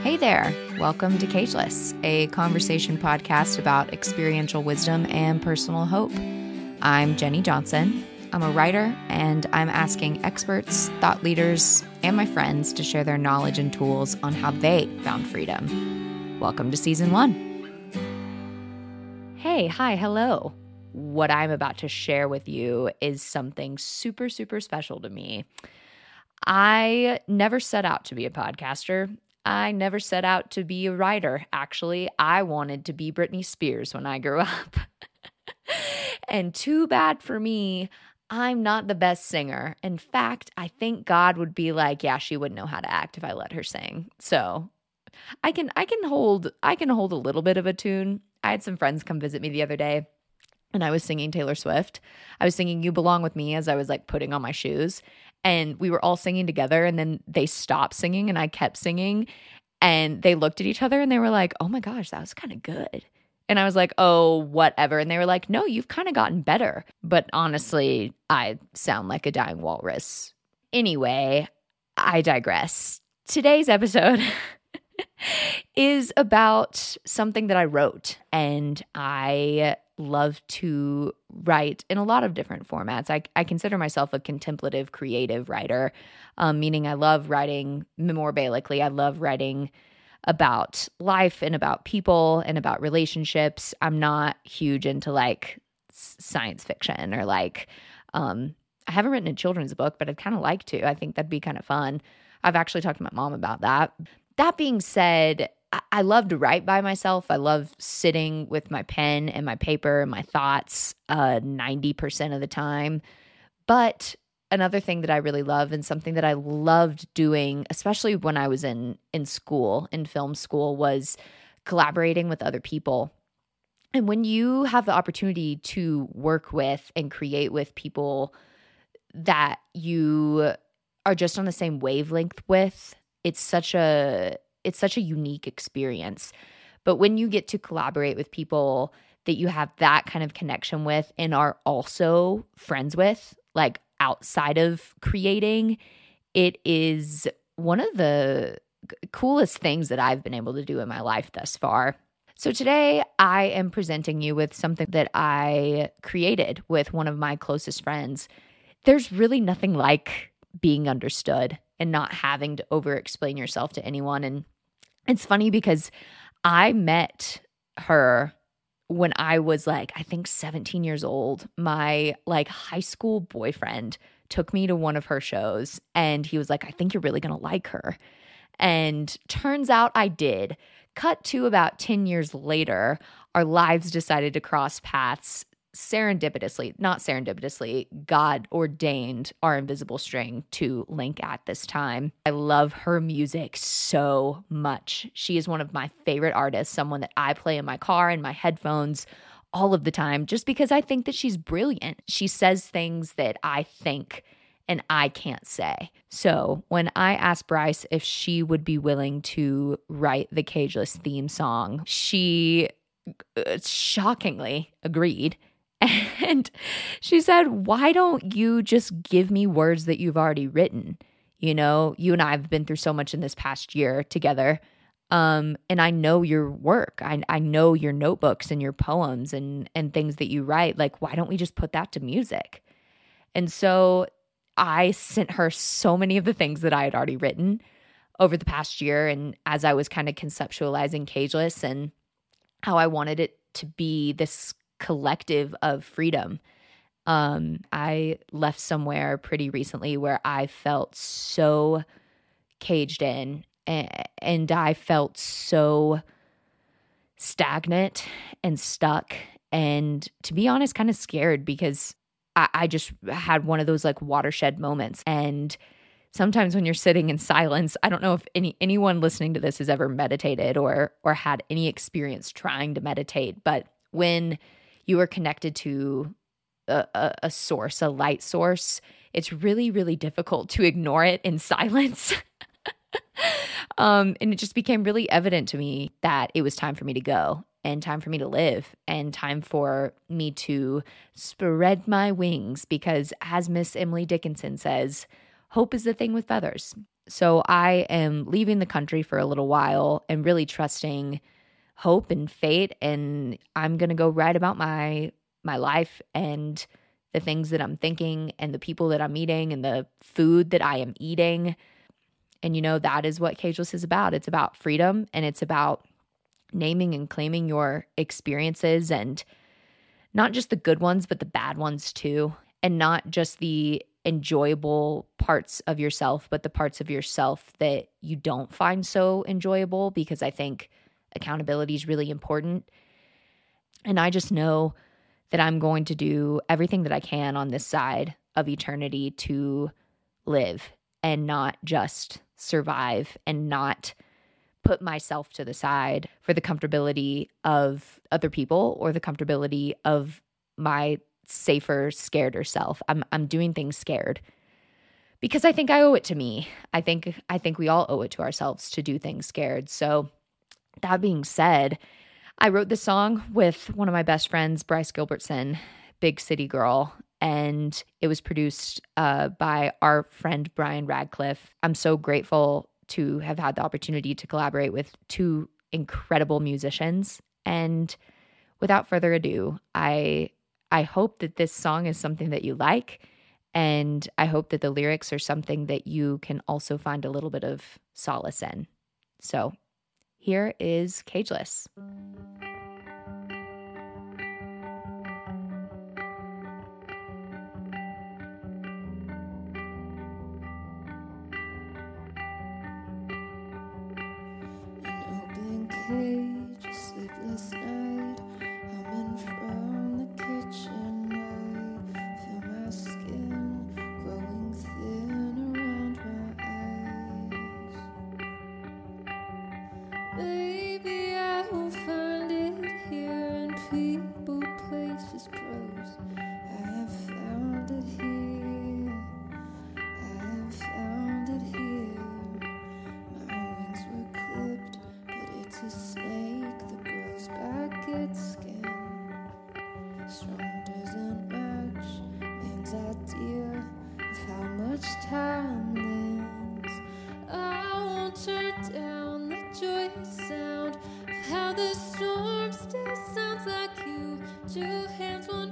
Hey there, welcome to Cageless, a conversation podcast about experiential wisdom and personal hope. I'm Jenny Johnson. I'm a writer, and I'm asking experts, thought leaders, and my friends to share their knowledge and tools on how they found freedom. Welcome to Season 1. Hey, hi, hello. What I'm about to share with you is something super, super special to me. I never set out to be a podcaster. I never set out to be a writer. Actually, I wanted to be Britney Spears when I grew up. And too bad for me, I'm not the best singer. In fact, I think God would be like, yeah, she wouldn't know how to act if I let her sing. So I can hold a little bit of a tune. I had some friends come visit me the other day, and I was singing Taylor Swift. I was singing You Belong With Me as I was like putting on my shoes. And we were all singing together, and then they stopped singing and I kept singing, and they looked at each other and they were like, oh my gosh, that was kind of good. And I was like, oh, whatever. And they were like, no, you've kind of gotten better. But honestly, I sound like a dying walrus. Anyway, I digress. Today's episode is about something that I wrote, and I love to write in a lot of different formats. I consider myself a contemplative creative writer, meaning I love writing memorabilically. I love writing about life and about people and about relationships. I'm not huge into like science fiction or like, I haven't written a children's book, but I'd kind of like to. I think that'd be kind of fun. I've actually talked to my mom about that. That being said, I love to write by myself. I love sitting with my pen and my paper and my thoughts 90% of the time. But another thing that I really love, and something that I loved doing, especially when I was in school, in film school, was collaborating with other people. And when you have the opportunity to work with and create with people that you are just on the same wavelength with, it's such a unique experience. But when you get to collaborate with people that you have that kind of connection with and are also friends with, like outside of creating, it is one of the coolest things that I've been able to do in my life thus far. So today I am presenting you with something that I created with one of my closest friends. There's really nothing like being understood and not having to over-explain yourself to anyone. And it's funny because I met her when I was like, I think 17 years old. My like high school boyfriend took me to one of her shows, and he was like, I think you're really going to like her. And turns out I did. Cut to about 10 years later, our lives decided to cross paths. Not serendipitously, God ordained our invisible string to link at this time. I love her music so much. She is one of my favorite artists, someone that I play in my car and my headphones all of the time, just because I think that she's brilliant. She says things that I think and I can't say. So when I asked Bryce if she would be willing to write the Cageless theme song, she shockingly agreed. And she said, why don't you just give me words that you've already written? You know, you and I have been through so much in this past year together. And I know your work. I know your notebooks and your poems and things that you write. Like, why don't we just put that to music? And so I sent her so many of the things that I had already written over the past year. And as I was kind of conceptualizing Cageless and how I wanted it to be this collective of freedom. I left somewhere pretty recently where I felt so caged in and I felt so stagnant and stuck, and to be honest, kind of scared, because I just had one of those like watershed moments. And sometimes when you're sitting in silence, I don't know if anyone listening to this has ever meditated or had any experience trying to meditate, but when you are connected to a source, a light source, it's really, really difficult to ignore it in silence. And it just became really evident to me that it was time for me to go, and time for me to live, and time for me to spread my wings, because as Miss Emily Dickinson says, hope is the thing with feathers. So I am leaving the country for a little while and really trusting hope and fate, and I'm going to go write about my life and the things that I'm thinking and the people that I'm meeting and the food that I am eating. And that is what Cageless is about. It's about freedom, and it's about naming and claiming your experiences, and not just the good ones, but the bad ones too. And not just the enjoyable parts of yourself, but the parts of yourself that you don't find so enjoyable, because I think accountability is really important. And I just know that I'm going to do everything that I can on this side of eternity to live and not just survive, and not put myself to the side for the comfortability of other people or the comfortability of my safer, scareder self. I'm doing things scared because I think I owe it to me. I think we all owe it to ourselves to do things scared. So that being said, I wrote this song with one of my best friends, Bryce Gilbertson, Big City Girl, and it was produced by our friend Brian Radcliffe. I'm so grateful to have had the opportunity to collaborate with two incredible musicians. And without further ado, I hope that this song is something that you like, and I hope that the lyrics are something that you can also find a little bit of solace in. So here is Cageless. Cage, a sleepless night, humming from the kitchen. I feel my skin growing thin around my eyes. Baby, I will find it here in people, places, prose. I have found it here. I have found it here. My wings were clipped, but it's a snake that grows back its skin. Strong doesn't match man's idea of how much time lends. I won't turn down the joyous sound of how the storm still sounds like you. Two hands, one